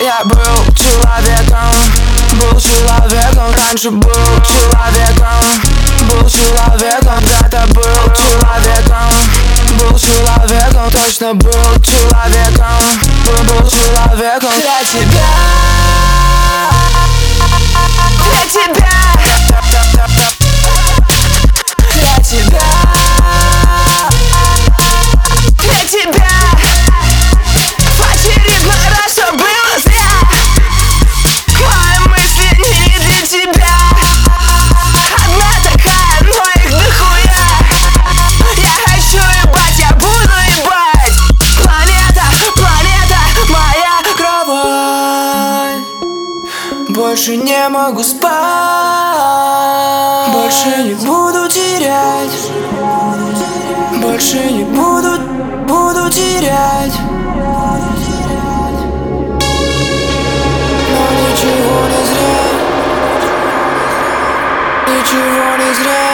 Я был человеком, раньше был человеком, когда-то был человеком, точно был человеком, был человеком для тебя, для тебя, для тебя, для тебя. В очередной раз все было зря. Мои мысли не для тебя. Одна такая, но их дохуя. Я хочу ебать, я буду ебать. Планета, планета, моя кровать. Больше не могу спать. Больше не буду терять. Больше не буду терять. Но ничего не зря. Ничего не зря.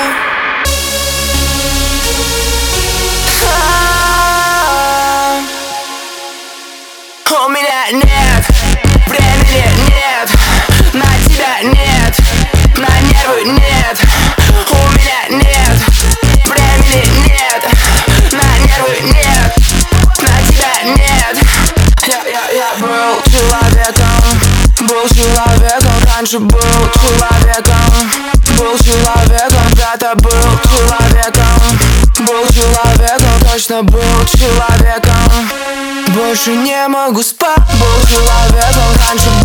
У меня нет времени, нет. На тебя нет. На нервы нет. У меня нет времени, нет. На нервы нет. На тебя нет. Я был человеком, раньше был человеком, когда-то был человеком, точно был человеком. Больше не могу спать, был человеком, раньше